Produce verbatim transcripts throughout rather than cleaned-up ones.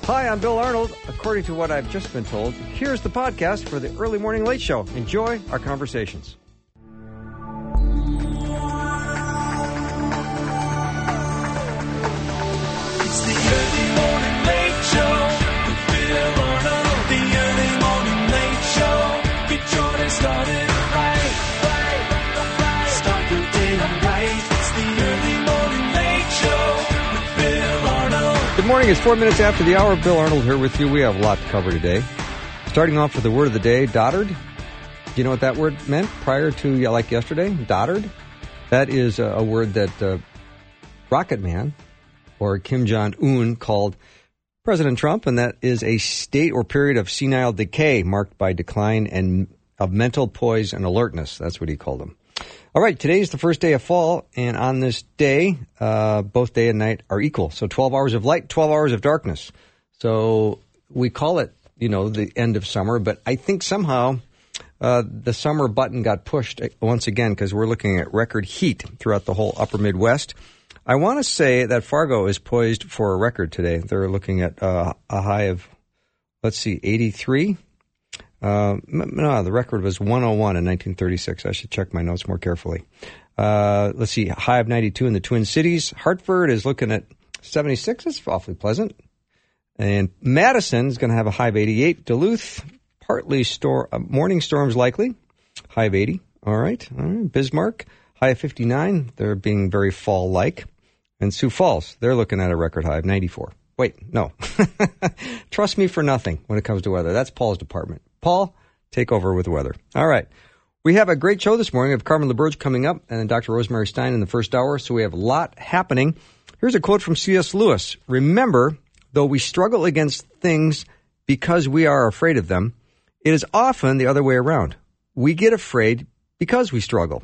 Hi, I'm Bill Arnold. According to what I've just been told, here's the podcast for the Early Morning Late Show. Enjoy our conversations. It's the Early Morning Late Show with Bill Arnold. The Early Morning Late Show. Get your day started right, right, right. Start your day right. It's the Early Morning Late Show with Bill Arnold. Good morning. It's four minutes after the hour. Bill Arnold here with you. We have a lot to cover today. Starting off with the word of the day, dotard. Do you know what that word meant prior to, yeah, like yesterday? Dotard. That is a, a word that uh, Rocket Man, or Kim Jong-un, called President Trump, and that is a state or period of senile decay marked by decline and of mental poise and alertness. That's what he called them. All right, today is the first day of fall, and on this day, uh, both day and night are equal. So twelve hours of light, twelve hours of darkness. So we call it, you know, the end of summer, but I think somehow uh, the summer button got pushed once again because we're looking at record heat throughout the whole upper Midwest. I want to say that Fargo is poised for a record today. They're looking at uh, a high of, let's see, eighty-three. Uh, no, the record was one oh one in nineteen thirty-six. I should check my notes more carefully. Uh, let's see, high of ninety-two in the Twin Cities. Hartford is looking at seventy-six. It's awfully pleasant. And Madison is going to have a high of eighty-eight. Duluth, partly stor- uh, morning storms likely. High of eighty. All right. All right. Bismarck, high of fifty-nine. They're being very fall-like. And Sioux Falls, they're looking at a record high of ninety-four. Wait, no. Trust me for nothing when it comes to weather. That's Paul's department. Paul, take over with the weather. All right. We have a great show this morning. We have Carmen LaBerge coming up and then Doctor Rosemary Stein in the first hour. So we have a lot happening. Here's a quote from C S. Lewis. Remember, though we struggle against things because we are afraid of them, it is often the other way around. We get afraid because we struggle.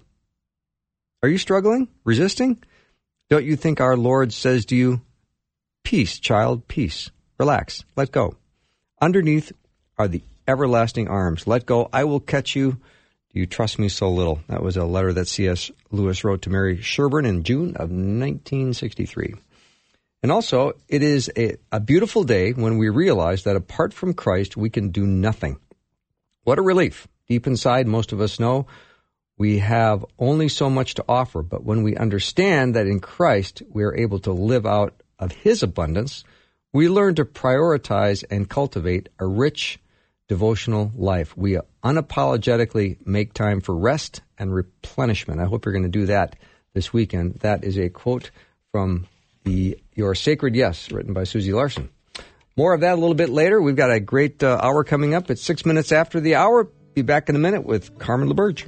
Are you struggling? Resisting? Don't you think our Lord says to you, peace, child, peace. Relax. Let go. Underneath are the everlasting arms. Let go. I will catch you. Do you trust me so little? That was a letter that C S. Lewis wrote to Mary Sherburne in June of nineteen sixty-three. And also, it is a, a beautiful day when we realize that apart from Christ, we can do nothing. What a relief. Deep inside, most of us know we have only so much to offer, but when we understand that in Christ we are able to live out of His abundance, we learn to prioritize and cultivate a rich devotional life. We unapologetically make time for rest and replenishment. I hope you're going to do that this weekend. That is a quote from the Your Sacred Yes, written by Susie Larson. More of that a little bit later. We've got a great uh, hour coming up. It's six minutes after the hour. Be back in a minute with Carmen LaBerge.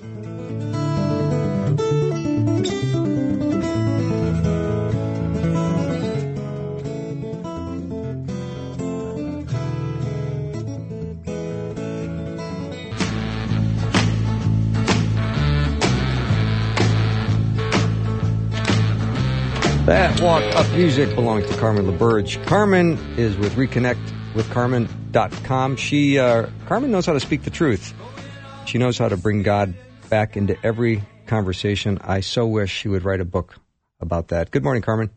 That walk-up music belongs to Carmen LaBerge. Carmen is with reconnect with carmen dot com. She, uh, Carmen knows how to speak the truth. She knows how to bring God back into every conversation. I so wish she would write a book about that. Good morning, Carmen.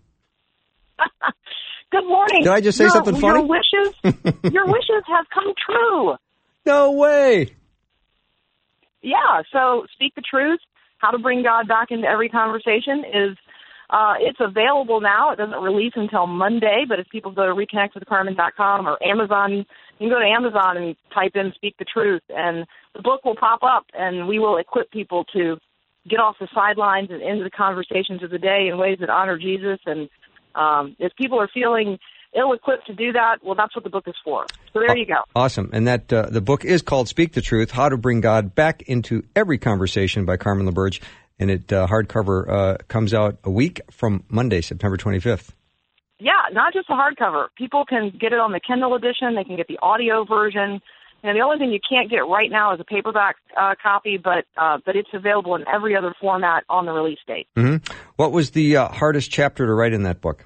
Good morning. Did I just say your, something funny? Your wishes, your wishes have come true. No way. Yeah, so Speak the Truth, How to Bring God Back into Every Conversation is Uh, it's available now. It doesn't release until Monday, but if people go to reconnect with carmen dot com or Amazon, you can go to Amazon and type in Speak the Truth, and the book will pop up, and we will equip people to get off the sidelines and into the conversations of the day in ways that honor Jesus. And um, if people are feeling ill-equipped to do that, well, that's what the book is for. So there you go. Awesome. And that uh, the book is called Speak the Truth, How to Bring God Back into Every Conversation by Carmen LaBerge. And it uh, hardcover uh, comes out a week from Monday, September twenty-fifth. Yeah, not just a hardcover. People can get it on the Kindle edition. They can get the audio version. And the only thing you can't get right now is a paperback uh, copy, but uh, but it's available in every other format on the release date. Mm-hmm. What was the uh, hardest chapter to write in that book?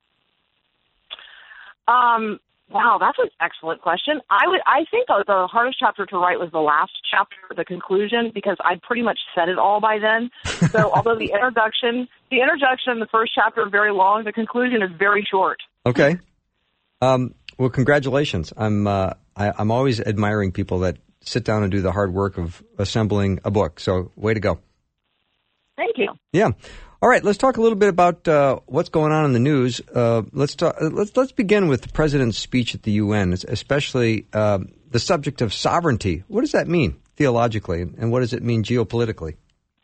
Um, wow, that's an excellent question. I would, I think the hardest chapter to write was the last chapter, the conclusion, because I'd pretty much said it all by then. So although the introduction, the introduction in the first chapter is very long, the conclusion is very short. Okay. Um, Well, congratulations. I'm uh, I, I'm always admiring people that sit down and do the hard work of assembling a book. So, way to go. Thank you. Yeah. All right. Let's talk a little bit about uh, what's going on in the news. Uh, let's talk. Let's let's begin with the president's speech at the U N, especially uh, the subject of sovereignty. What does that mean theologically, and what does it mean geopolitically?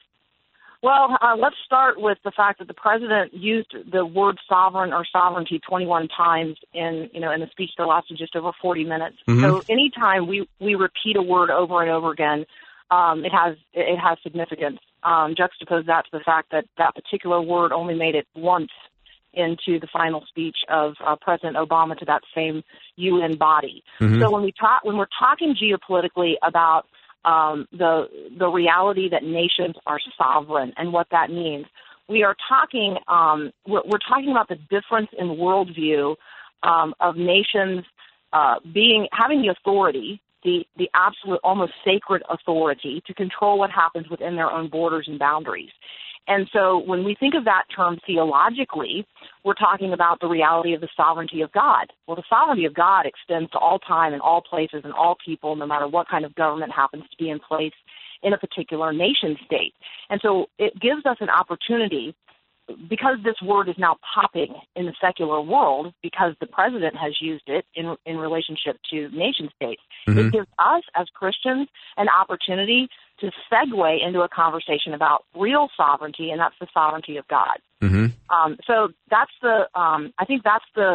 Well, uh, let's start with the fact that the president used the word sovereign or sovereignty twenty-one times in, you know, in a speech that lasted just over forty minutes. Mm-hmm. So anytime we, we repeat a word over and over again, um, it has it has significance. Um, juxtapose that to the fact that that particular word only made it once into the final speech of uh, President Obama to that same U N body. Mm-hmm. So when we talk, when we're talking geopolitically about Um, the the reality that nations are sovereign and what that means. We are talking um, we're, we're talking about the difference in worldview um, of nations uh, being having the authority, the the absolute, almost sacred authority to control what happens within their own borders and boundaries. And so when we think of that term theologically, we're talking about the reality of the sovereignty of God. Well, the sovereignty of God extends to all time and all places and all people, no matter what kind of government happens to be in place in a particular nation state. And so it gives us an opportunity, because this word is now popping in the secular world, because the president has used it in in relationship to nation states, mm-hmm. it gives us as Christians an opportunity to segue into a conversation about real sovereignty, and that's the sovereignty of God. Mm-hmm. Um, so that's the, um, I think that's the,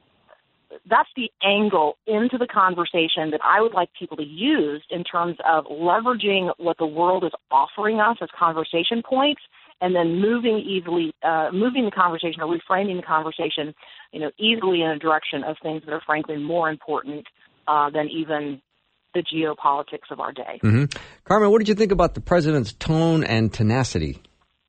that's the angle into the conversation that I would like people to use in terms of leveraging what the world is offering us as conversation points, and then moving easily, uh, moving the conversation or reframing the conversation, you know, easily in a direction of things that are frankly more important uh, than even the geopolitics of our day. Mm-hmm. Carmen, what did you think about the president's tone and tenacity?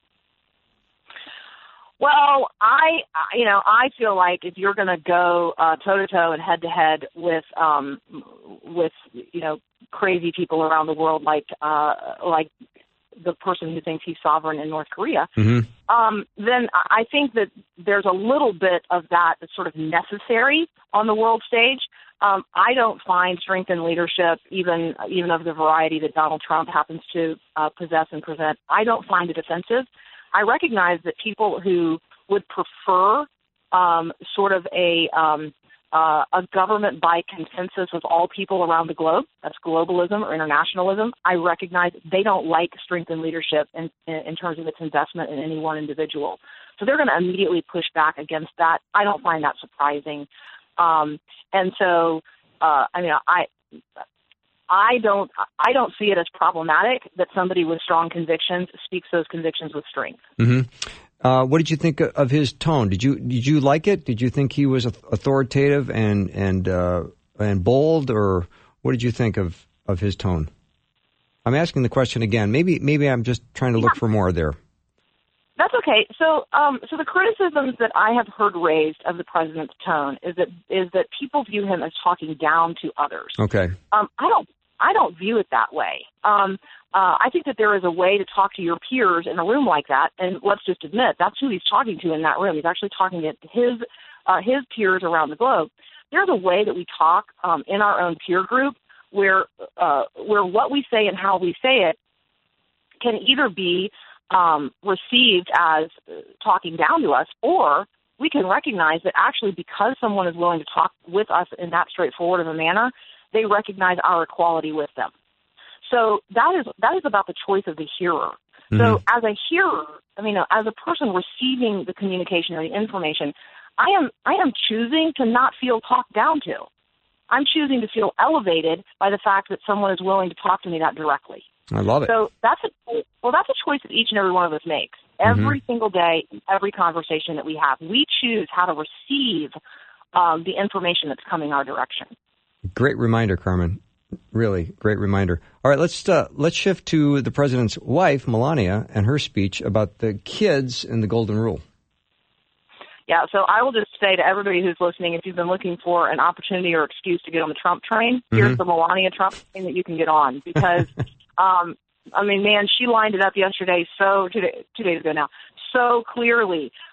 Well, I, you know, I feel like if you're going to go uh, toe-to-toe and head-to-head with, um, with, you know, crazy people around the world, like, uh, like the person who thinks he's sovereign in North Korea, mm-hmm. um, then I think that there's a little bit of that that's sort of necessary on the world stage. Um, I don't find strength in leadership, even even of the variety that Donald Trump happens to uh, possess and present. I don't find it offensive. I recognize that people who would prefer um, sort of a um, uh, a government by consensus of all people around the globe, that's globalism or internationalism, I recognize they don't like strength in leadership in, in terms of its investment in any one individual. So they're going to immediately push back against that. I don't find that surprising. Um, and so, uh, I mean, I, I don't, I don't see it as problematic that somebody with strong convictions speaks those convictions with strength. Mm-hmm. Uh, what did you think of his tone? Did you, did you like it? Did you think he was authoritative and, and, uh, and bold, or what did you think of, of his tone? I'm asking the question again. Maybe, maybe I'm just trying to look yeah. for more there. That's okay. So, um, so the criticisms that I have heard raised of the president's tone is that is that people view him as talking down to others. Okay. Um, I don't. I don't view it that way. Um, uh, I think that there is a way to talk to your peers in a room like that, and let's just admit that's who he's talking to in that room. He's actually talking to his uh, his peers around the globe. There's a way that we talk um, in our own peer group where uh, where what we say and how we say it can either be Um, received as talking down to us, or we can recognize that actually because someone is willing to talk with us in that straightforward of a manner, they recognize our equality with them. So that is that is about the choice of the hearer. Mm-hmm. So as a hearer, I mean, as a person receiving the communication or the information, I am I am choosing to not feel talked down to. I'm choosing to feel elevated by the fact that someone is willing to talk to me that directly. I love it. So that's a well, that's a choice that each and every one of us makes every mm-hmm. single day, every conversation that we have. We choose how to receive um, the information that's coming our direction. Great reminder, Carmen. Really great reminder. All right, let's uh, let's shift to the president's wife, Melania, and her speech about the kids and the Golden Rule. Yeah, so I will just say to everybody who's listening, if you've been looking for an opportunity or excuse to get on the Trump train, mm-hmm. here's the Melania Trump train that you can get on, because Um, I mean, man, she lined it up yesterday, so two, day, two days ago now, so clearly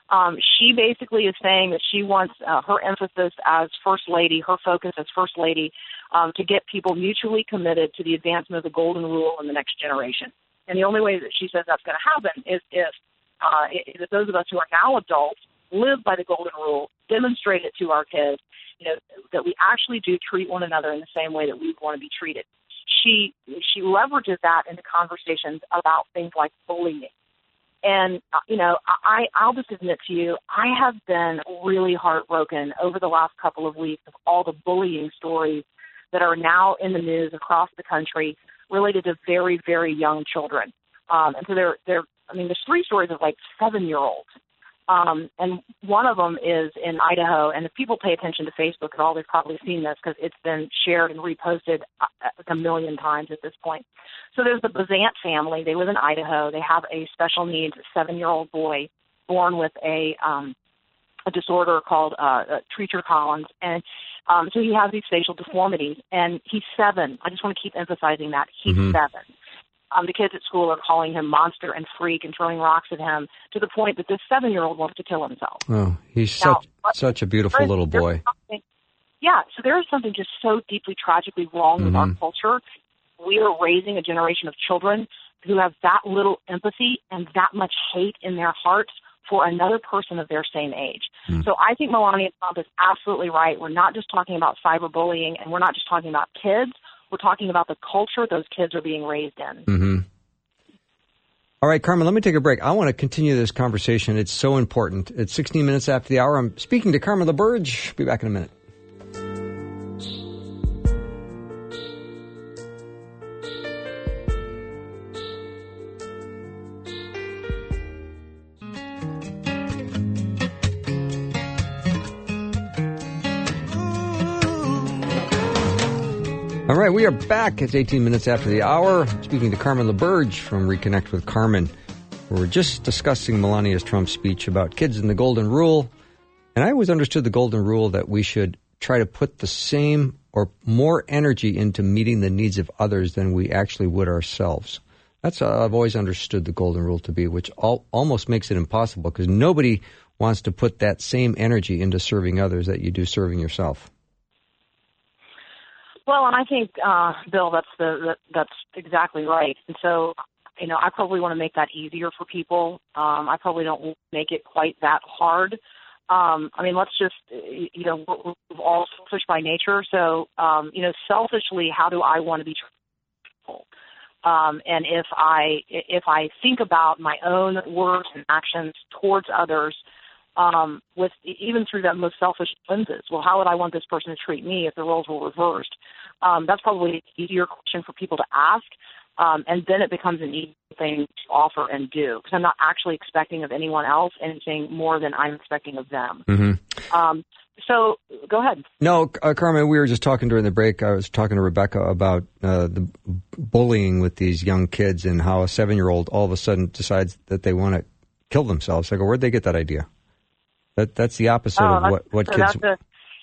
Um, she basically is saying that she wants uh, her emphasis as First Lady, her focus as First Lady, um, to get people mutually committed to the advancement of the Golden Rule in the next generation. And the only way that she says that's going to happen is if, uh, if those of us who are now adults live by the Golden Rule, demonstrate it to our kids, you know, that we actually do treat one another in the same way that we want to be treated. She she leverages that into conversations about things like bullying. And, you know, I, I'll just admit to you, I have been really heartbroken over the last couple of weeks of all the bullying stories that are now in the news across the country related to very, very young children. Um, and so they're, they're, I mean, there's three stories of like seven-year-olds. Um, and one of them is in Idaho. And if people pay attention to Facebook at all, they've probably seen this because it's been shared and reposted a million times at this point. So there's the Bazant family. They live in Idaho. They have a special needs seven-year-old boy born with a um, a disorder called uh, uh, Treacher-Collins. And um, so he has these facial deformities. And he's seven. I just want to keep emphasizing that. He's mm-hmm. seven. Um, the kids at school are calling him monster and freak and throwing rocks at him to the point that this seven-year-old wants to kill himself. Oh, he's now, such such a beautiful is, little boy. Yeah, so there is something just so deeply tragically wrong mm-hmm. with our culture. We are raising a generation of children who have that little empathy and that much hate in their hearts for another person of their same age. Mm. So I think Melania Trump is absolutely right. We're not just talking about cyberbullying, and we're not just talking about kids. We're talking about the culture those kids are being raised in. Mm-hmm. All right, Carmen, let me take a break. I want to continue this conversation. It's so important. It's sixteen minutes after the hour. I'm speaking to Carmen LaBerge. Be back in a minute. All right, we are back. It's eighteen minutes after the hour. Speaking to Carmen LaBerge from Reconnect with Carmen. We're just discussing Melania Trump's speech about kids and the Golden Rule. And I always understood the Golden Rule that we should try to put the same or more energy into meeting the needs of others than we actually would ourselves. That's how I've always understood the Golden Rule to be, which all, almost makes it impossible because nobody wants to put that same energy into serving others that you do serving yourself. Well, and I think, uh, Bill, that's the that, that's exactly right. And so, you know, I probably want to make that easier for people. Um, I probably don't make it quite that hard. Um, I mean, let's just, you know, we're, we're all selfish by nature. So, um, you know, selfishly, how do I want to be treated? Um, and if I if I think about my own words and actions towards others, Um, with even through that most selfish lenses. Well, how would I want this person to treat me if the roles were reversed? Um, that's probably an easier question for people to ask, um, and then it becomes an easy thing to offer and do because I'm not actually expecting of anyone else anything more than I'm expecting of them. Mm-hmm. Um, so go ahead. No, uh, Carmen, we were just talking during the break. I was talking to Rebecca about uh, the bullying with these young kids and how a seven-year-old all of a sudden decides that they want to kill themselves. I go, where'd they get that idea? That that's the opposite oh, of what, what so kids a,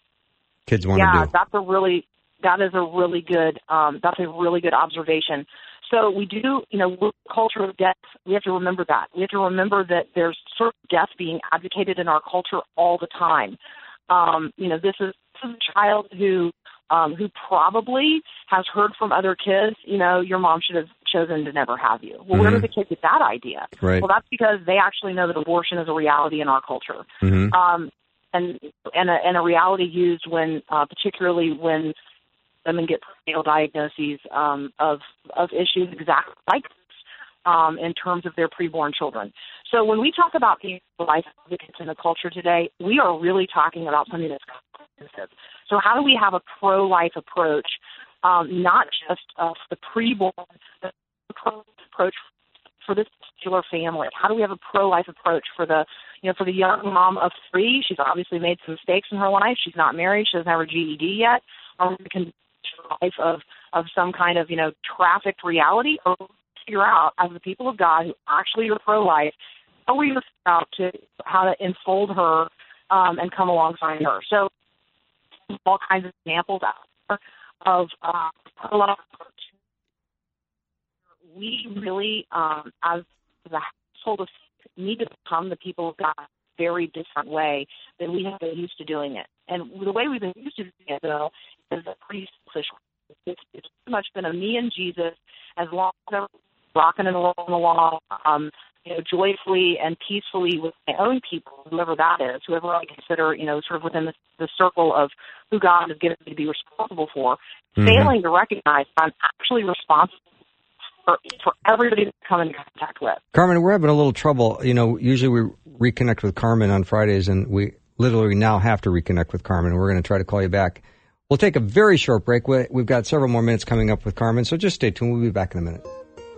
kids want yeah, to do. Yeah, that's a really that is a really good um, that's a really good observation. So we do, you know, with culture of death, we have to remember that. We have to remember that there's sort of death being advocated in our culture all the time. Um, you know, this is, this is a child who um, who probably has heard from other kids, you know, your mom should have chosen to never have you. Well, mm-hmm. where did the kid get that idea? Right. Well, that's because they actually know that abortion is a reality in our culture. Mm-hmm. Um, and, and, a, and a reality used when, uh, particularly when women get prenatal diagnoses um, of, of issues exactly like this um, in terms of their preborn children. So when we talk about the life advocates in the culture today, we are really talking about something that's comprehensive. So how do we have a pro-life approach, um, not just uh, the preborn, but the pro-life approach for this particular family? How do we have a pro-life approach for the, you know, for the young mom of three? She's obviously made some mistakes in her life. She's not married. She doesn't have her G E D yet. Or we can life of of some kind of, you know, trafficked reality, or figure out as the people of God who actually are pro-life, how we figure out to how to enfold her um, and come alongside her. So all kinds of examples out of uh, a lot of we really, um, as the household of faith, need to become the people of God very different way than we have been used to doing it. And the way we've been used to doing it, though, is a pretty selfish way. It's, it's pretty much been a me and Jesus as long as I'm rocking and rolling along, um, you know, joyfully and peacefully with my own people, whoever that is, whoever I consider, you know, sort of within the, the circle of who God has given me to be responsible for, mm-hmm. failing to recognize I'm actually responsible for, for everybody to come in contact with. Carmen, we're having a little trouble. You know, usually we reconnect with Carmen on Fridays, and we literally now have to reconnect with Carmen. We're going to try to call you back. We'll take a very short break. We've got several more minutes coming up with Carmen, so just stay tuned. We'll be back in a minute.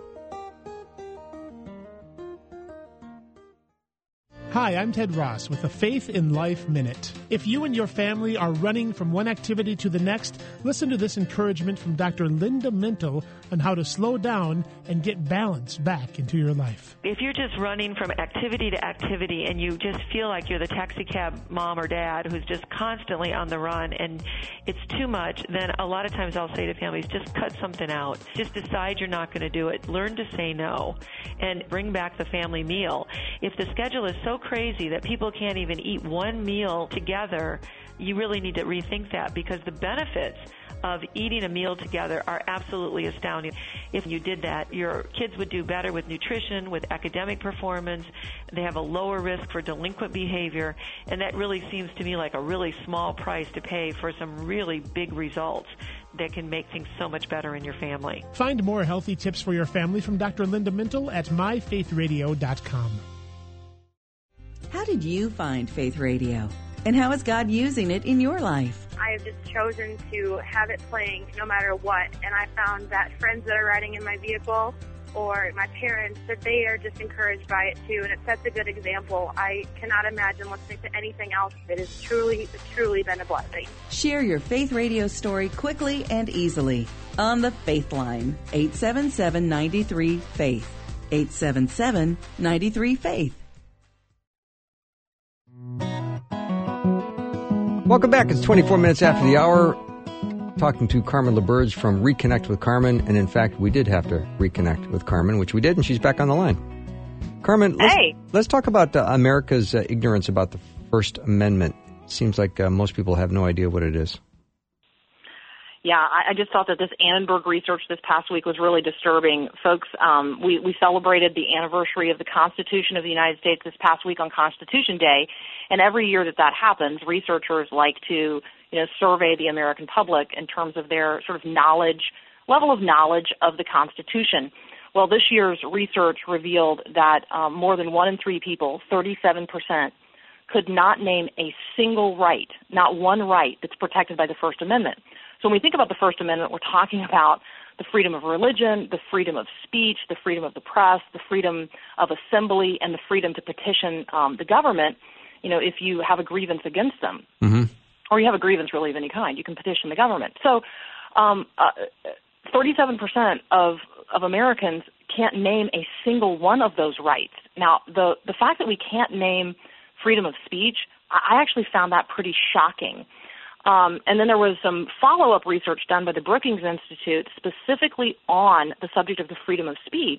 Hi, I'm Ted Ross with the Faith in Life Minute. If you and your family are running from one activity to the next, listen to this encouragement from Doctor Linda Mintle on how to slow down and get balance back into your life. If you're just running from activity to activity and you just feel like you're the taxi cab mom or dad who's just constantly on the run and it's too much, then a lot of times I'll say to families, just cut something out. Just decide you're not going to do it. Learn to say no and bring back the family meal. If the schedule is so crazy that people can't even eat one meal together, you really need to rethink that, because the benefits of eating a meal together are absolutely astounding. If you did that, your kids would do better with nutrition, with academic performance. They have a lower risk for delinquent behavior, and that really seems to me like a really small price to pay for some really big results that can make things so much better in your family. Find more healthy tips for your family from Doctor Linda Mintle at my faith radio dot com. How did you find Faith Radio? And how is God using it in your life? I have just chosen to have it playing no matter what. And I found that friends that are riding in my vehicle or my parents, that they are just encouraged by it too. And it sets a good example. I cannot imagine listening to anything else. It has truly, truly been a blessing. Share your Faith Radio story quickly and easily on the Faith Line, eight seven seven, nine three, FAITH, eight seven seven, nine three, FAITH. Welcome back. It's twenty-four minutes after the hour. Talking to Carmen LaBerge from Reconnect with Carmen. And in fact, we did have to reconnect with Carmen, which we did, and she's back on the line. Carmen, let's, hey. let's talk about uh, America's uh, ignorance about the First Amendment. Seems like uh, most people have no idea what it is. Yeah, I, I just thought that this Annenberg research this past week was really disturbing. Folks, um, we, we celebrated the anniversary of the Constitution of the United States this past week on Constitution Day, and every year that that happens, researchers like to, you know, survey the American public in terms of their sort of knowledge, level of knowledge of the Constitution. Well, this year's research revealed that um, more than one in three people, thirty-seven percent, could not name a single right, not one right that's protected by the First Amendment. So when we think about the First Amendment, we're talking about the freedom of religion, the freedom of speech, the freedom of the press, the freedom of assembly, and the freedom to petition um, the government, you know, if you have a grievance against them. Mm-hmm. Or you have a grievance really of any kind, you can petition the government. So um, uh, thirty-seven percent of, of Americans can't name a single one of those rights. Now, the, the fact that we can't name freedom of speech, I actually found that pretty shocking. Um, and then there was some follow-up research done by the Brookings Institute specifically on the subject of the freedom of speech,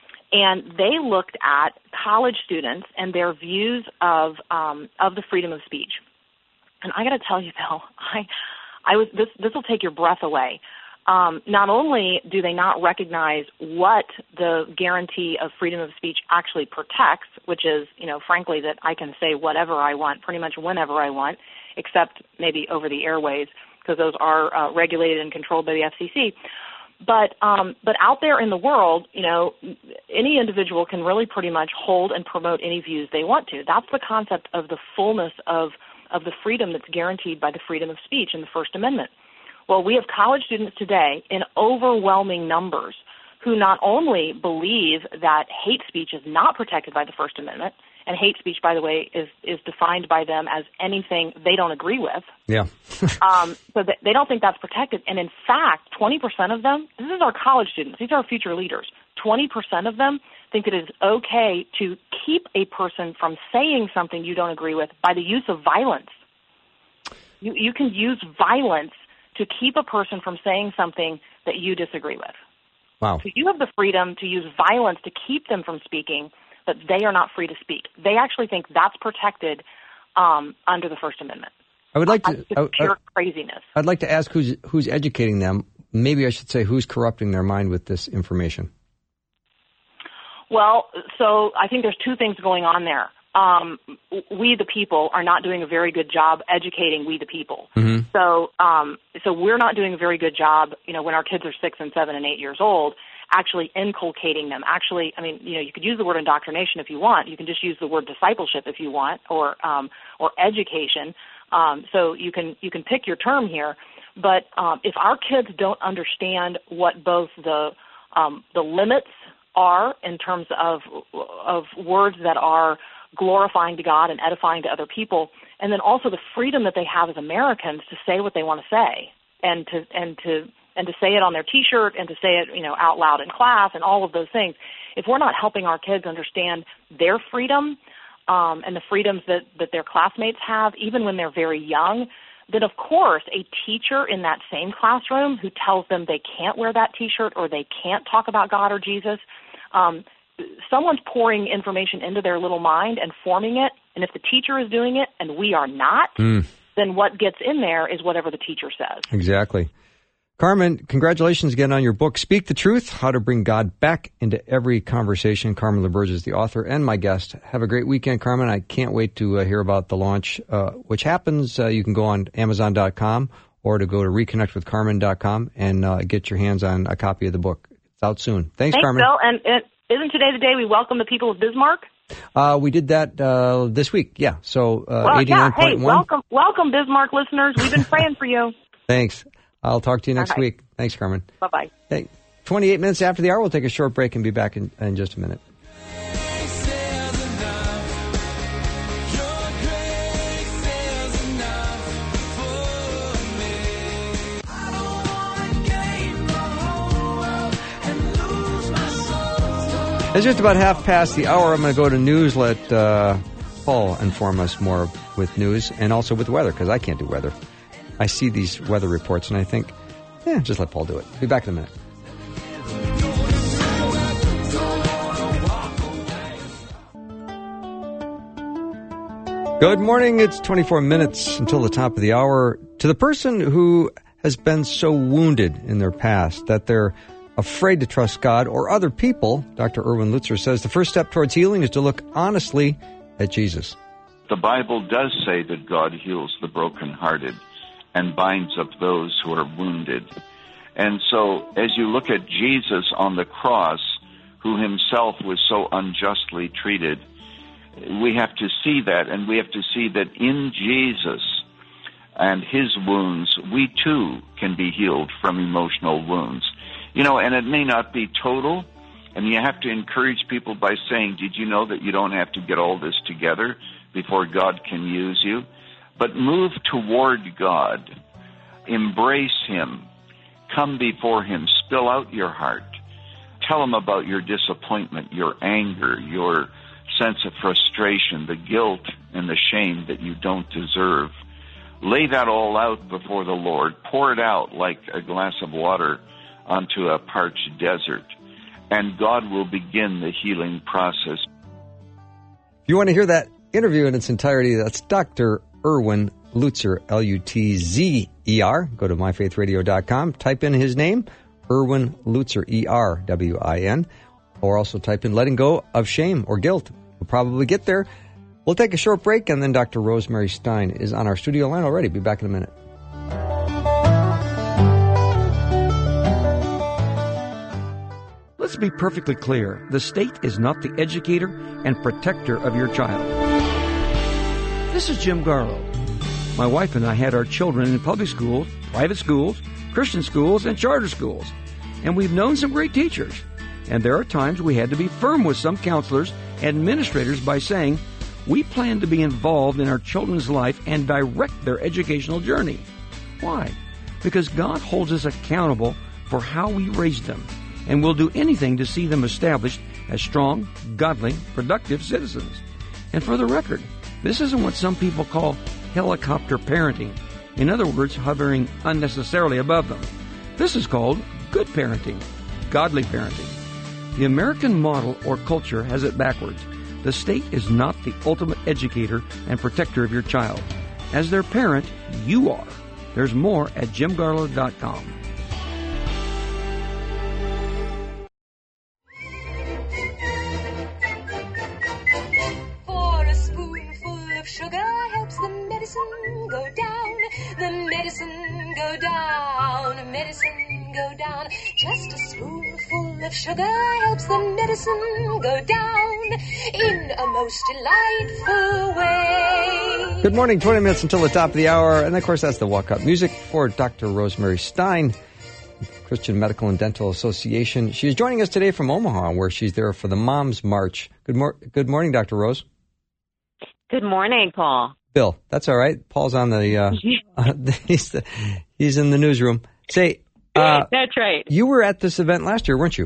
and they looked at college students and their views of um, of the freedom of speech. And I got to tell you, Bill, I, I was this this will take your breath away. Um, not only do they not recognize what the guarantee of freedom of speech actually protects, which is, you know, frankly, that I can say whatever I want, pretty much whenever I want, except maybe over the airways, because those are uh, regulated and controlled by the F C C. But um, but out there in the world, you know, any individual can really pretty much hold and promote any views they want to. That's the concept of the fullness of, of the freedom that's guaranteed by the freedom of speech in the First Amendment. Well, we have college students today in overwhelming numbers who not only believe that hate speech is not protected by the First Amendment, and hate speech, by the way, is, is defined by them as anything they don't agree with. Yeah. um, so they don't think that's protected. And in fact, twenty percent of them, this is our college students, these are our future leaders, twenty percent of them think that it is okay to keep a person from saying something you don't agree with by the use of violence. You, you can use violence to keep a person from saying something that you disagree with. Wow. So you have the freedom to use violence to keep them from speaking, but they are not free to speak. They actually think that's protected um, under the First Amendment. I would like to. It's just pure I, craziness. I'd like to ask who's who's educating them. Maybe I should say who's corrupting their mind with this information. Well, so I think there's two things going on there. Um, we, the people, are not doing a very good job educating we, the people. Mm-hmm. So, um, so we're not doing a very good job, you know, when our kids are six and seven and eight years old, actually inculcating them. Actually, I mean, you know, you could use the word indoctrination if you want. You can just use the word discipleship if you want, or um, or education. Um, so you can you can pick your term here. But um, if our kids don't understand what both the um, the limits are in terms of of words that are glorifying to God and edifying to other people, and then also the freedom that they have as Americans to say what they want to say, and to and to and to say it on their T-shirt, and to say it, you know, out loud in class, and all of those things. If we're not helping our kids understand their freedom um, and the freedoms that, that their classmates have, even when they're very young, then of course a teacher in that same classroom who tells them they can't wear that T-shirt or they can't talk about God or Jesus, um, someone's pouring information into their little mind and forming it. And if the teacher is doing it and we are not, mm. then what gets in there is whatever the teacher says. Exactly. Carmen, congratulations again on your book, Speak the Truth, How to Bring God Back into Every Conversation. Carmen LaBerge is the author and my guest. Have a great weekend, Carmen. I can't wait to uh, hear about the launch, uh, which happens. Uh, you can go on Amazon dot com or to go to reconnect with carmen dot com and uh, get your hands on a copy of the book. It's out soon. Thanks, Thanks Carmen. Bill. And, and isn't today the day we welcome the people of Bismarck? Uh, we did that uh, this week, yeah. So uh, well, eighty-nine point one. Yeah, hey, welcome, welcome, Bismarck listeners. We've been praying for you. Thanks. I'll talk to you next right. week. Thanks, Carmen. Bye-bye. Hey, twenty-eight minutes after the hour, we'll take a short break and be back in, in just a minute. It's just about half past the hour. I'm going to go to news. Let uh, Paul inform us more with news and also with weather, because I can't do weather. I see these weather reports and I think, yeah, just let Paul do it. Be back in a minute. Good morning. It's twenty-four minutes until the top of the hour. To the person who has been so wounded in their past that they're afraid to trust God or other people, Doctor Erwin Lutzer says the first step towards healing is to look honestly at Jesus. The Bible does say that God heals the brokenhearted and binds up those who are wounded. And so as you look at Jesus on the cross, who himself was so unjustly treated, we have to see that, and we have to see that in Jesus and his wounds, we too can be healed from emotional wounds. You know, and it may not be total, and you have to encourage people by saying, did you know that you don't have to get all this together before God can use you? But move toward God, embrace him, come before him, spill out your heart. Tell him about your disappointment, your anger, your sense of frustration, the guilt and the shame that you don't deserve. Lay that all out before the Lord. Pour it out like a glass of water onto a parched desert, and God will begin the healing process. If you want to hear that interview in its entirety, that's Doctor Erwin Lutzer, L U T Z E R. Go to my faith radio dot com, type in his name, Erwin Lutzer, E R W I N, or also type in letting go of shame or guilt. We'll probably get there. We'll take a short break, and then Doctor Rosemary Stein is on our studio line already. Be back in a minute. Let's be perfectly clear. The state is not the educator and protector of your child. This is Jim Garlow. My wife and I had our children in public schools, private schools, Christian schools, and charter schools. And we've known some great teachers. And there are times we had to be firm with some counselors and administrators by saying, we plan to be involved in our children's life and direct their educational journey. Why? Because God holds us accountable for how we raise them, and we'll do anything to see them established as strong, godly, productive citizens. And for the record, this isn't what some people call helicopter parenting. In other words, hovering unnecessarily above them. This is called good parenting, godly parenting. The American model or culture has it backwards. The state is not the ultimate educator and protector of your child. As their parent, you are. There's more at jim garlow dot com. For a spoonful of sugar helps the medicine go down. The medicine go down. Medicine go down. Just a spoonful of sugar helps the medicine go down in a most delightful way. Good morning, twenty minutes until the top of the hour. And, of course, that's the walk-up music for Doctor Rosemary Stein, Christian Medical and Dental Association. She's joining us today from Omaha, where she's there for the Moms March. Good, mor- good morning, Doctor Rose. Good morning, Paul. Bill, that's all right. Paul's on the, uh, uh, he's, the he's in the newsroom. Say, uh, that's right. You were at this event last year, weren't you?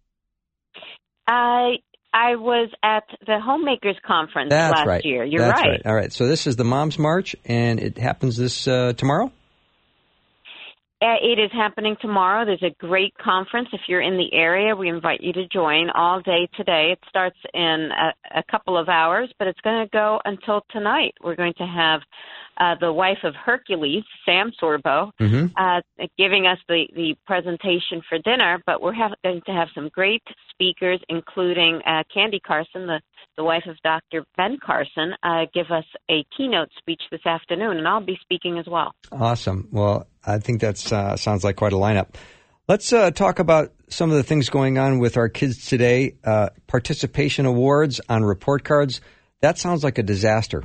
I I was at the Homemakers Conference That's last right. year. You're That's right. right. All right. So this is the Moms March, and it happens this uh, tomorrow? Uh, it is happening tomorrow. There's a great conference. If you're in the area, we invite you to join all day today. It starts in a, a couple of hours, but it's going to go until tonight. We're going to have uh, the wife of Hercules, Sam Sorbo, mm-hmm. uh, giving us the, the presentation for dinner, but we're have, going to have some great speakers, including uh, Candy Carson, the, the wife of Doctor Ben Carson, uh, give us a keynote speech this afternoon, and I'll be speaking as well. Awesome. Well, I think that uh, sounds like quite a lineup. Let's uh, talk about some of the things going on with our kids today. Uh, participation awards on report cards. That sounds like a disaster.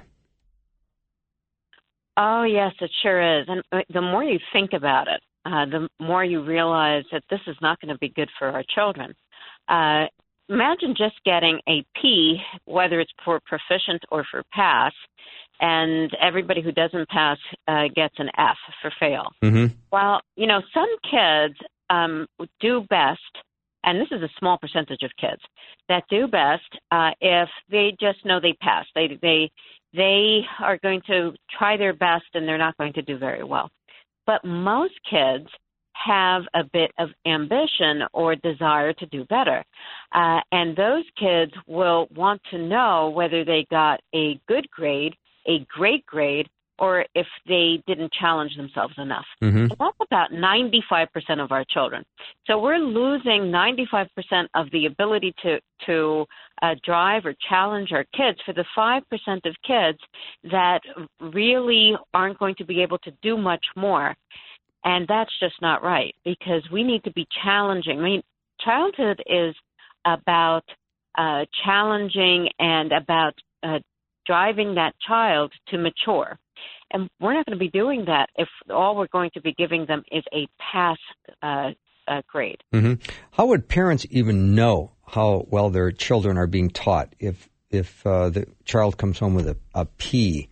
Oh, yes, it sure is. And the more you think about it, uh, the more you realize that this is not going to be good for our children. Uh, imagine just getting a P, whether it's for proficient or for pass, and everybody who doesn't pass uh, gets an F for fail. Mm-hmm. Well, you know, some kids um, do best, and this is a small percentage of kids, that do best uh, if they just know they pass. They, they, they are going to try their best, and they're not going to do very well. But most kids have a bit of ambition or desire to do better. Uh, and those kids will want to know whether they got a good grade, a great grade, or if they didn't challenge themselves enough. Mm-hmm. And that's about ninety-five percent of our children. So we're losing ninety-five percent of the ability to, to uh, drive or challenge our kids for the five percent of kids that really aren't going to be able to do much more. And that's just not right, because we need to be challenging. I mean, childhood is about uh, challenging and about uh, driving that child to mature. And we're not going to be doing that if all we're going to be giving them is a pass uh, uh, grade. Mm-hmm. How would parents even know how well their children are being taught if if uh, the child comes home with a, a P?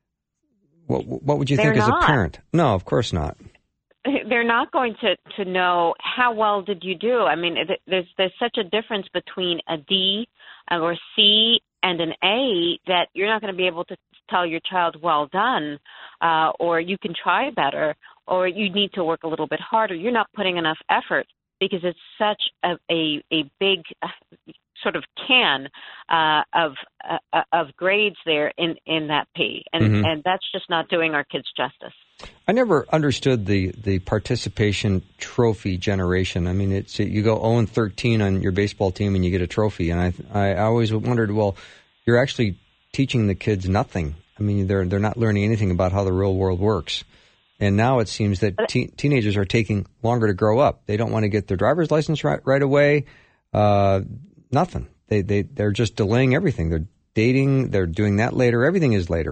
What, what would you They're think as not. a parent? No, of course not. They're not going to, to know how well did you do. I mean, it, there's there's such a difference between a D or C and an A that you're not going to be able to tell your child, well done, uh, or you can try better, or you need to work a little bit harder. You're not putting enough effort, because it's such a, a, a big uh, sort of can uh, of uh, of grades there in, in that P. And, Mm-hmm. and that's just not doing our kids justice. I never understood the, the participation trophy generation. I mean, it's you go oh and thirteen on your baseball team and you get a trophy. And I I always wondered, well, you're actually teaching the kids nothing. I mean, they're they're not learning anything about how the real world works. And now it seems that te- teenagers are taking longer to grow up. They don't want to get their driver's license right, right away. Uh, nothing. They they they're just delaying everything. They're dating. They're doing that later. Everything is later.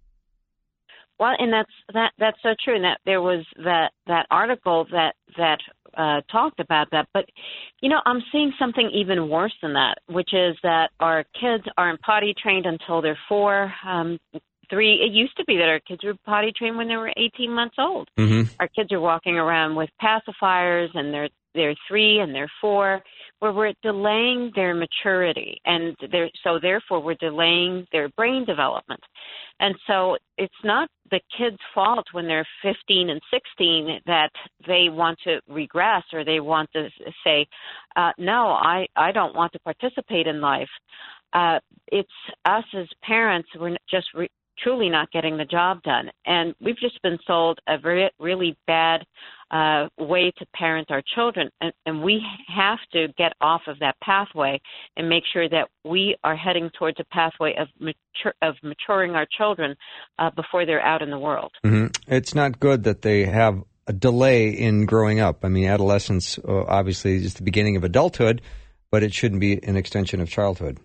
Well, and that's that that's so true. And that there was that that article that that uh, talked about that. But you know, I'm seeing something even worse than that, which is that our kids aren't potty trained until they're four. Um, Three. It used to be that our kids were potty trained when they were eighteen months old. Mm-hmm. Our kids are walking around with pacifiers, and they're they're three and they're four, where we're delaying their maturity, and they're, so therefore we're delaying their brain development. And so it's not the kids' fault when they're fifteen and sixteen that they want to regress or they want to say, uh, no, I, I don't want to participate in life. Uh, it's us as parents, we're just re- truly not getting the job done. And we've just been sold a very, really bad uh, way to parent our children. And, and we have to get off of that pathway and make sure that we are heading towards a pathway of mature, of maturing our children uh, before they're out in the world. Mm-hmm. It's not good that they have a delay in growing up. I mean, adolescence uh, obviously is the beginning of adulthood, but it shouldn't be an extension of childhood.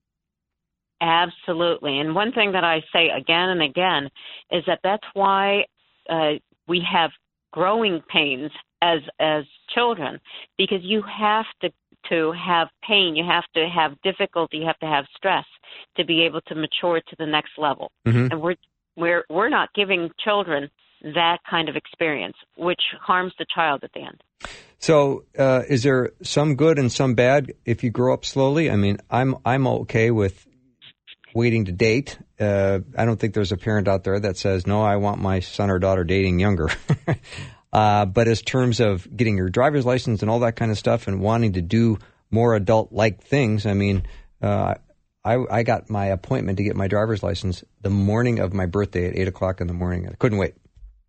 Absolutely. And one thing that I say again and again is that that's why uh, we have growing pains as as children, because you have to, to have pain, you have to have difficulty, you have to have stress to be able to mature to the next level. Mm-hmm. And we're we're we're not giving children that kind of experience, which harms the child at the end. So uh, is there some good and some bad if you grow up slowly? I mean, I'm I'm okay with waiting to date. Uh, I don't think there's a parent out there that says, no, I want my son or daughter dating younger. uh, but as terms of getting your driver's license and all that kind of stuff and wanting to do more adult-like things, I mean, uh, I, I got my appointment to get my driver's license the morning of my birthday at eight o'clock in the morning. I couldn't wait.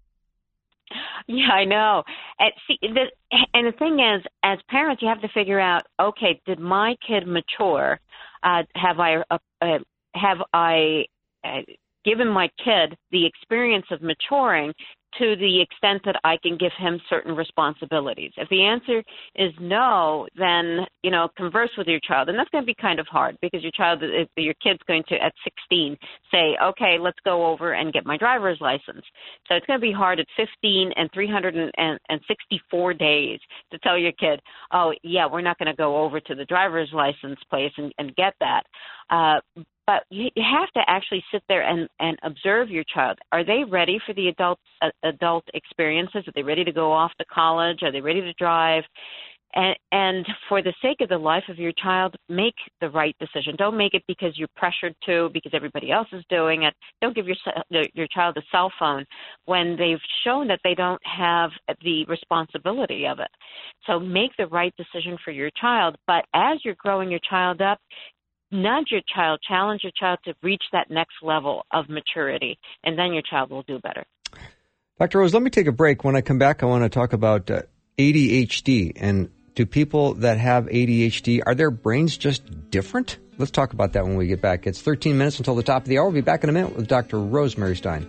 Yeah, I know. And, see, the, and the thing is, as parents, you have to figure out, okay, did my kid mature? Uh, have I... Uh, uh, have I uh, given my kid the experience of maturing to the extent that I can give him certain responsibilities? If the answer is no, then, you know, converse with your child. And that's going to be kind of hard because your child, your kid's going to, at sixteen, say, okay, let's go over and get my driver's license. So it's going to be hard at fifteen and three hundred sixty-four days to tell your kid, oh, yeah, we're not going to go over to the driver's license place and, and get that. Uh, But you have to actually sit there and, and observe your child. Are they ready for the adult uh, adult experiences? Are they ready to go off to college? Are they ready to drive? And, and for the sake of the life of your child, make the right decision. Don't make it because you're pressured to, because everybody else is doing it. Don't give your your child a cell phone when they've shown that they don't have the responsibility of it. So make the right decision for your child. But as you're growing your child up, nudge your child, challenge your child to reach that next level of maturity, and then your child will do better. Doctor Rose, let me take a break. When I come back, I want to talk about uh, A D H D. And do people that have A D H D, are their brains just different? Let's talk about that when we get back. It's thirteen minutes until the top of the hour. We'll be back in a minute with Doctor Rosemary Stein.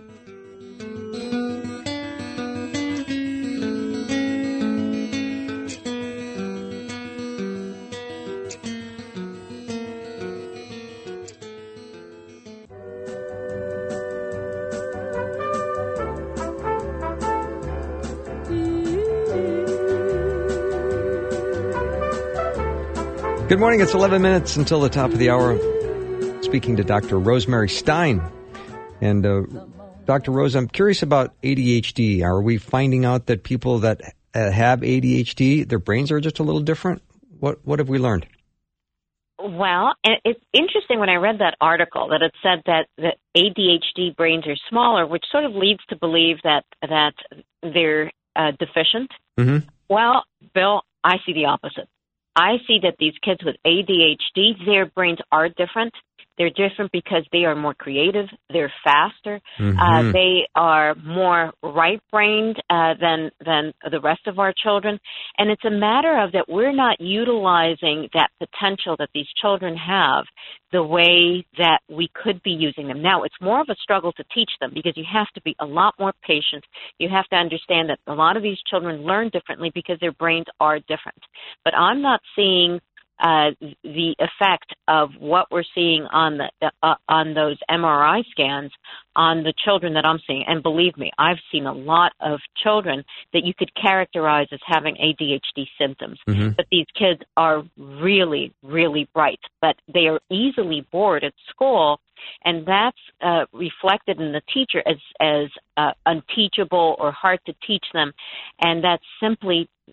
Good morning. It's eleven minutes until the top of the hour. Speaking to Doctor Rosemary Stein. And uh, Doctor Rose, I'm curious about A D H D. Are we finding out that people that uh, have A D H D, their brains are just a little different? What What have we learned? Well, it's interesting when I read that article that it said that the A D H D brains are smaller, which sort of leads to believe that that they're uh, deficient. Mm-hmm. Well, Bill, I see the opposite. I see that these kids with A D H D, their brains are different. They're different because they are more creative. They're faster. Mm-hmm. Uh, they are more right-brained uh, than than the rest of our children. And it's a matter of that we're not utilizing that potential that these children have the way that we could be using them. Now, it's more of a struggle to teach them because you have to be a lot more patient. You have to understand that a lot of these children learn differently because their brains are different. But I'm not seeing Uh, the effect of what we're seeing on the uh, on those M R I scans on the children that I'm seeing. And believe me, I've seen a lot of children that you could characterize as having A D H D symptoms. Mm-hmm. But these kids are really, really bright, but they are easily bored at school. And that's uh, reflected in the teacher as, as uh, unteachable or hard to teach them. And that's simply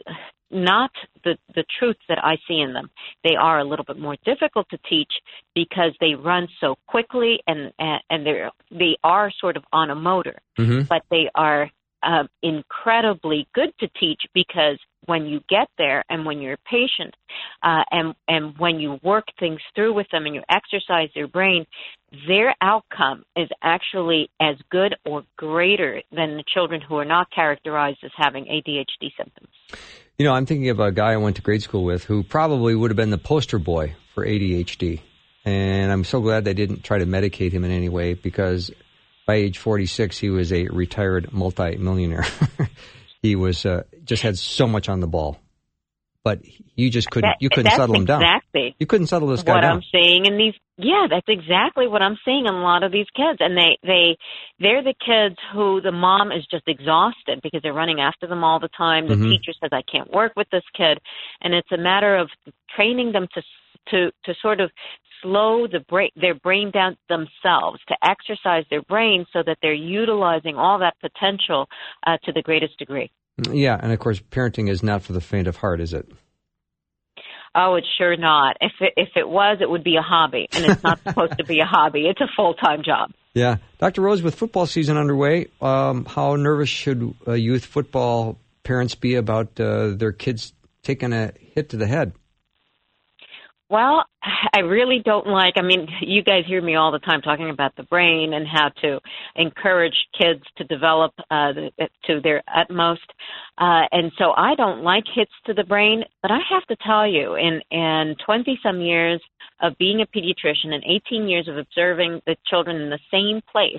not the, the truth that I see in them. They are a little bit more difficult to teach because they run so quickly and, and, and they're, they are sort of on a motor, Mm-hmm. but they are uh, incredibly good to teach because when you get there and when you're patient uh, and, and when you work things through with them and you exercise their brain, their outcome is actually as good or greater than the children who are not characterized as having A D H D symptoms. You know, I'm thinking of a guy I went to grade school with who probably would have been the poster boy for A D H D. And I'm so glad they didn't try to medicate him in any way because by age forty-six, he was a retired multi-millionaire. He was uh, just had so much on the ball. But you just couldn't That, you couldn't that's settle him down. Exactly. You couldn't settle this guy what down. I'm seeing in these, yeah, that's exactly what I'm seeing in a lot of these kids, and they they they're the kids who the mom is just exhausted because they're running after them all the time. The Mhm. teacher says, "I can't work with this kid," and it's a matter of training them to to to sort of slow the brain, their brain down themselves, to exercise their brain so that they're utilizing all that potential uh, to the greatest degree. Yeah, and of course, parenting is not for the faint of heart, is it? Oh, it's sure not. If it, if it was, it would be a hobby, and it's not supposed to be a hobby. It's a full-time job. Yeah. Doctor Rose, with football season underway, um, how nervous should uh, youth football parents be about uh, their kids taking a hit to the head? Well, I really don't like, I mean, you guys hear me all the time talking about the brain and how to encourage kids to develop uh, to their utmost. Uh, and so I don't like hits to the brain, but I have to tell you, in, in twenty-some years of being a pediatrician and eighteen years of observing the children in the same place,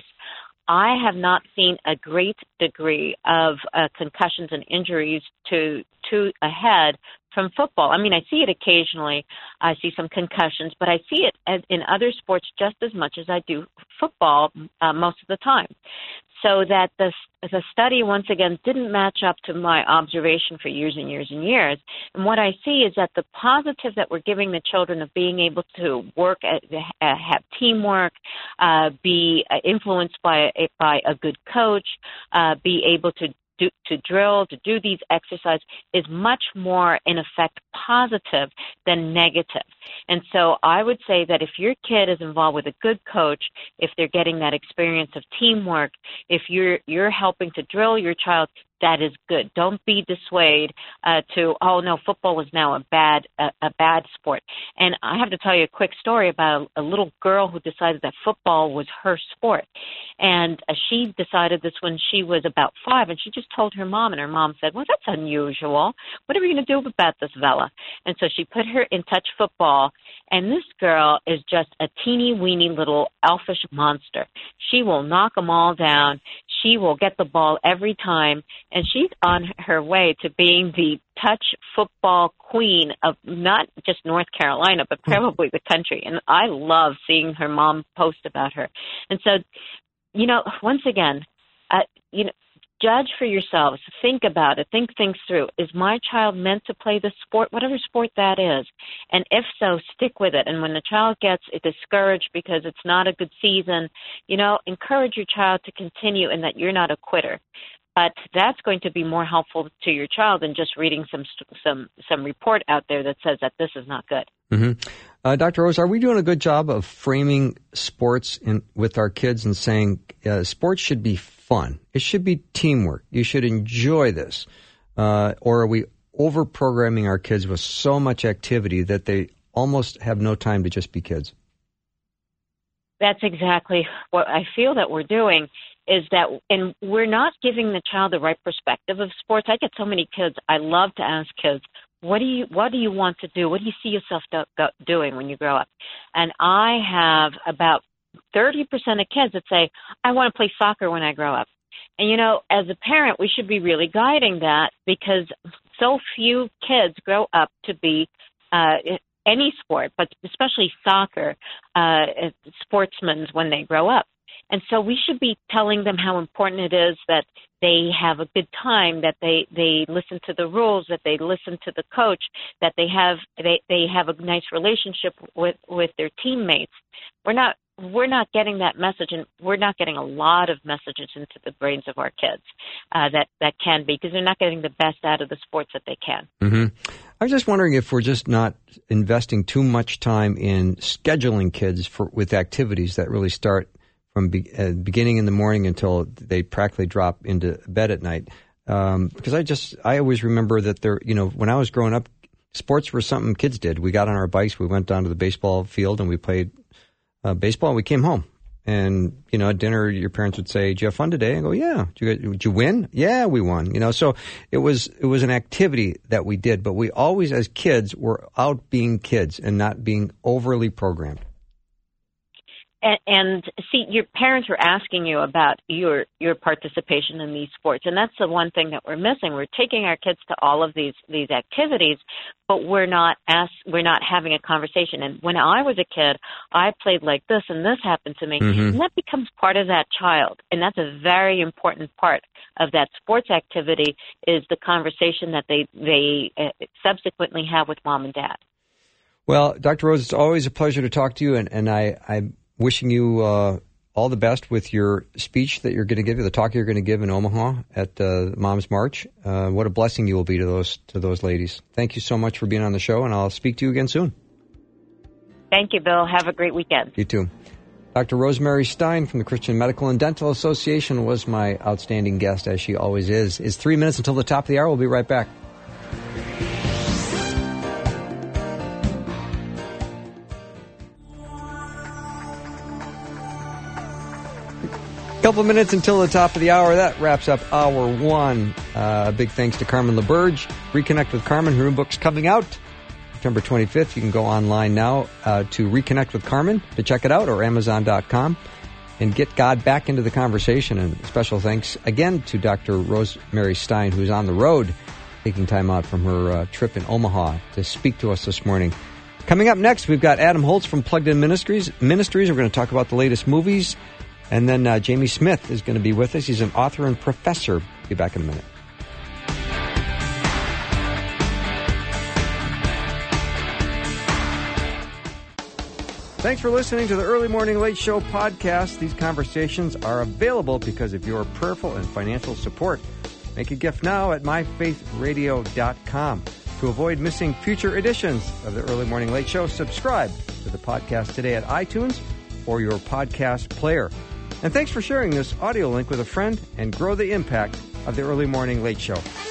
I have not seen a great degree of uh, concussions and injuries to to a head from football. I mean, I see it occasionally. I see some concussions, but I see it as in other sports just as much as I do football uh, most of the time. So that the the study, once again, didn't match up to my observation for years and years and years. And what I see is that the positive that we're giving the children of being able to work, at, uh, have teamwork, uh, be influenced by a, by a good coach, uh, be able to Do, to drill, to do these exercises is much more, in effect, positive than negative. And so I would say that if your kid is involved with a good coach, if they're getting that experience of teamwork, if you're you're helping to drill your child, that is good. Don't be dissuaded uh, to, oh, no, football is now a bad a, a bad sport. And I have to tell you a quick story about a, a little girl who decided that football was her sport. And uh, she decided this when she was about five, and she just told her mom, and her mom said, well, that's unusual. What are we going to do about this, Vella? And so she put her in touch football, and this girl is just a teeny-weeny little elfish monster. She will knock them all down. She will get the ball every time, and she's on her way to being the touch football queen of not just North Carolina, but probably the country. And I love seeing her mom post about her. And so, you know, once again, uh, you know, judge for yourselves. Think about it. Think things through. Is my child meant to play this sport, whatever sport that is? And if so, stick with it. And when the child gets discouraged because it's not a good season, you know, encourage your child to continue and that you're not a quitter. But that's going to be more helpful to your child than just reading some some some report out there that says that this is not good. Mm-hmm. Uh, Doctor Rose, are we doing a good job of framing sports in, with our kids and saying uh, sports should be fun? It should be teamwork. You should enjoy this. Uh, or are we over-programming our kids with so much activity that they almost have no time to just be kids? That's exactly what I feel that we're doing. Is that, and we're not giving the child the right perspective of sports. I get so many kids. I love to ask kids, what do you what do you want to do? What do you see yourself do, go, doing when you grow up? And I have about thirty percent of kids that say, I want to play soccer when I grow up. And, you know, as a parent, we should be really guiding that because so few kids grow up to be uh, any sport, but especially soccer, uh, sportsmen when they grow up. And so we should be telling them how important it is that they have a good time, that they, they listen to the rules, that they listen to the coach, that they have they, they have a nice relationship with, with their teammates. We're not we're not getting that message, and we're not getting a lot of messages into the brains of our kids uh, that, that can be, because they're not getting the best out of the sports that they can. Mm-hmm. I was just wondering if we're just not investing too much time in scheduling kids for with activities that really start from be, uh, beginning in the morning until they practically drop into bed at night. Um, because I just, I always remember that there, you know, when I was growing up, sports were something kids did. We got on our bikes, we went down to the baseball field, and we played Uh, baseball, and we came home. And, you know, at dinner, your parents would say, "Did you have fun today?" I go, "Yeah." Did you, did you win? "Yeah, we won." You know, so it was it was an activity that we did, but we always, as kids, were out being kids and not being overly programmed. And, and see, your parents were asking you about your your participation in these sports, and that's the one thing that we're missing. We're taking our kids to all of these these activities, but we're not ask, we're not having a conversation. And when I was a kid, I played like this, and this happened to me, mm-hmm. and that becomes part of that child, and that's a very important part of that sports activity is the conversation that they they uh, subsequently have with mom and dad. Well, Doctor Rose, it's always a pleasure to talk to you, and and I. I wishing you uh, all the best with your speech that you're going to give, the talk you're going to give in Omaha at uh, Mom's March. Uh, what a blessing you will be to those to those ladies. Thank you so much for being on the show, and I'll speak to you again soon. Thank you, Bill. Have a great weekend. You too. Doctor Rosemary Stein from the Christian Medical and Dental Association was my outstanding guest, as she always is. It's three minutes until the top of the hour. We'll be right back. Couple of minutes until the top of the hour. That wraps up hour one. Uh, big thanks to Carmen LaBerge. Reconnect with Carmen. Her new book's coming out September twenty-fifth. You can go online now uh, to Reconnect with Carmen to check it out, or Amazon dot com, and get God back into the conversation. And special thanks again to Doctor Rosemary Stein, who's on the road, taking time out from her uh, trip in Omaha to speak to us this morning. Coming up next, we've got Adam Holtz from Plugged In Ministries. Ministries. We're going to talk about the latest movies. And then uh, Jamie Smith is going to be with us. He's an author and professor. Be back in a minute. Thanks for listening to the Early Morning Late Show podcast. These conversations are available because of your prayerful and financial support. Make a gift now at my faith radio dot com. To avoid missing future editions of the Early Morning Late Show, subscribe to the podcast today at iTunes or your podcast player. And thanks for sharing this audio link with a friend, and grow the impact of the Early Morning Late Show.